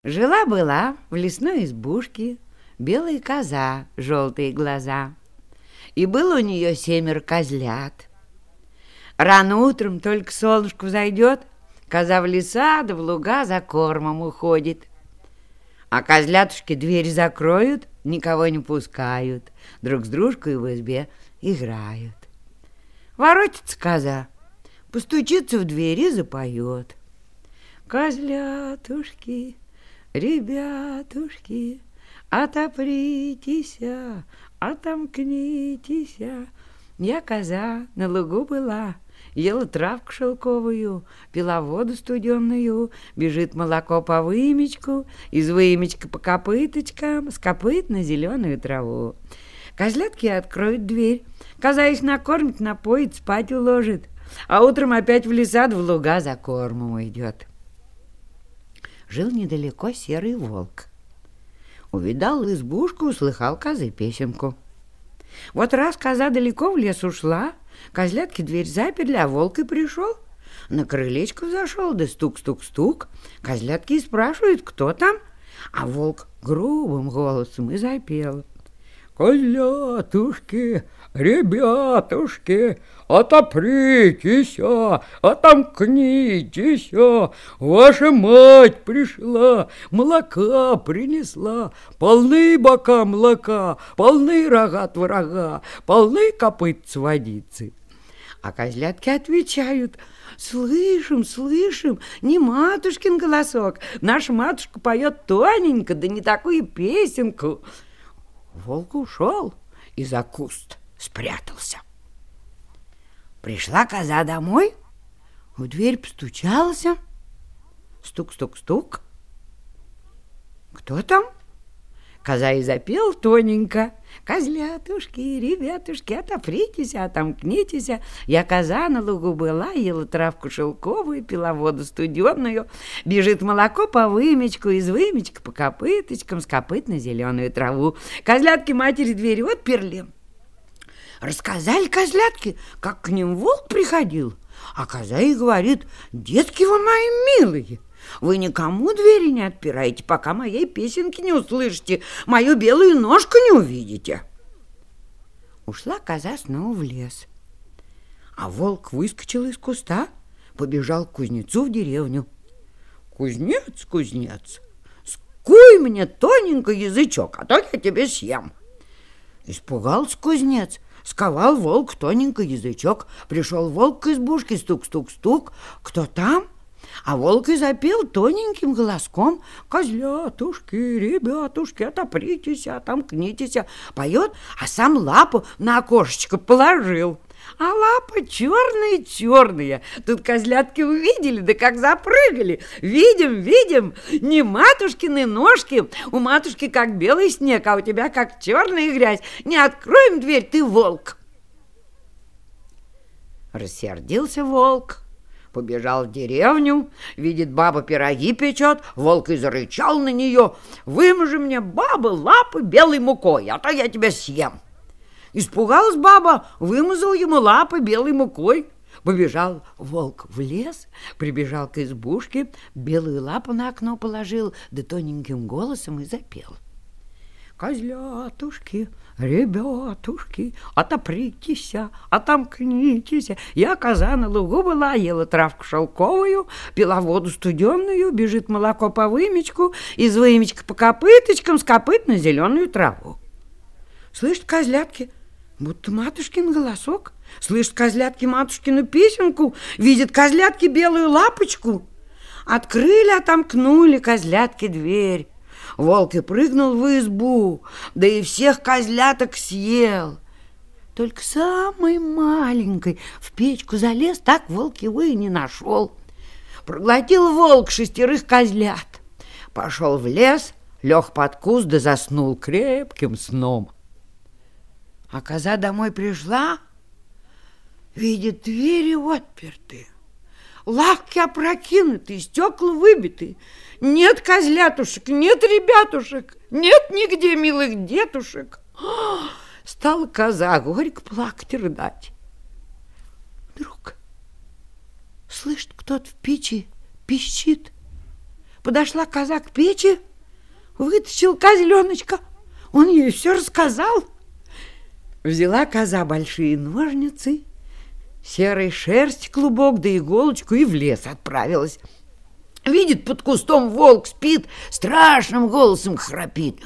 Жила-была в лесной избушке белая коза, желтые глаза. И было у нее 7 козлят. Рано утром, только солнышко взойдет, коза в леса да в луга за кормом уходит. А козлятушки дверь закроют, никого не пускают, друг с дружкой в избе играют. Воротится коза, постучится в дверь и запоет. Козлятушки, ребятушки, отопритесь, отомкнитесь. Я коза на лугу была, ела травку шелковую, пила воду студенную, бежит молоко по вымечку, из вымечка по копыточкам, с копыт на зеленую траву. Козлятки откроют дверь, коза их накормит, напоит, спать уложит, а утром опять в леса да в луга за кормом уйдет. Жил недалеко серый волк. Увидал избушку, услыхал козы песенку. Вот раз коза далеко в лес ушла, козлятки дверь заперли, а волк и пришел. На крылечко зашел, да стук-стук-стук. Козлятки и спрашивают, кто там, а волк грубым голосом и запел. Козлятушки, ребятушки, отопритесь, отомкнитесь, ваша мать пришла, молока принесла, полны бока молока, полны рога творога, полны копытца водицы. А козлятки отвечают: слышим, слышим, не матушкин голосок, наша матушка поет тоненько, да не такую песенку. Волк ушел и за куст спрятался. Пришла коза домой, в дверь постучался. Стук-стук-стук. Кто там? Коза и запел тоненько. Козлятушки, ребятушки, отопритесь, отомкнитесь. Я коза на лугу была, ела травку шелковую, пила воду студенную. Бежит молоко по вымечку, из вымечка по копыточкам, с копыт на зеленую траву. Козлятки матери дверь отперли. Рассказали козлятки, как к ним волк приходил. А коза и говорит: детки вы мои милые, вы никому двери не отпираете, пока моей песенки не услышите, мою белую ножку не увидите. Ушла коза снова в лес. А волк выскочил из куста, побежал к кузнецу в деревню. Кузнец, кузнец, скуй мне тоненько язычок, а то я тебе съем. Испугался кузнец, сковал волк тоненько язычок. Пришел волк к избушке, стук-стук-стук. Кто там? А волк и запел тоненьким голоском: козлятушки, ребятушки, отопритесь, отомкнитесь. Поет, а сам лапу на окошечко положил. А лапа черная-черная. Тут козлятки увидели, да как запрыгали. Видим, видим, не матушкины ножки. У матушки как белый снег, а у тебя как черная грязь. Не откроем дверь, ты волк. Рассердился волк, побежал в деревню, видит, баба пироги печет, волк и зарычал на нее: вымажи мне, баба, лапы белой мукой, а то я тебя съем. Испугалась баба, вымазал ему лапы белой мукой. Побежал волк в лес, прибежал к избушке, белую лапу на окно положил, да тоненьким голосом и запел: козлятушки, ребятушки, отопритесь, отомкнитесь. Я коза на лугу была, ела травку шелковую, пила воду студенную, бежит молоко по вымечку, из вымечка по копыточкам, с копыт на зеленую траву. Слышат козлятки, будто матушкин голосок, слышат козлятки матушкину песенку, видят козлятки белую лапочку. Открыли, отомкнули козлятки дверь. Волк и прыгнул в избу, да и всех козляток съел. Только самой маленькой в печку залез, так волк его и не нашел. Проглотил волк 6 козлят, пошел в лес, лег под куст да заснул крепким сном. А коза домой пришла, видит, двери отперты, лавки опрокинуты, стекла выбиты. Нет козлятушек, нет ребятушек, нет нигде милых детушек. Стала коза горько плакать и рыдать. Вдруг слышит, кто-то в печи пищит. Подошла коза к печи, вытащил козленочка. Он ей все рассказал. Взяла коза большие ножницы, серой шерсти клубок да иголочку и в лес отправилась. Видит, под кустом волк спит, страшным голосом храпит.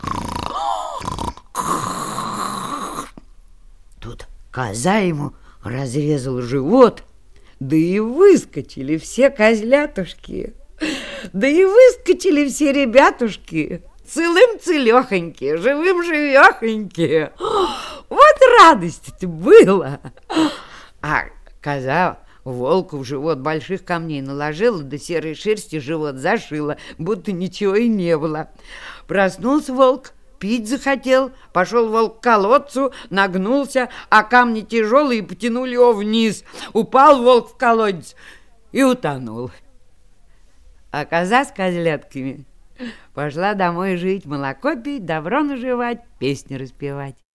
Тут коза ему разрезала живот, да и выскочили все козлятушки, да и выскочили все ребятушки, целым-целехоньки, живым-живехоньки. Вот радость-то было. А коза волку в живот больших камней наложила, да серой шерсти живот зашила, будто ничего и не было. Проснулся волк, пить захотел, пошел волк к колодцу, нагнулся, а камни тяжелые потянули его вниз. Упал волк в колодец и утонул. А коза с козлятками пошла домой жить, молоко пить, добро наживать, песни распевать.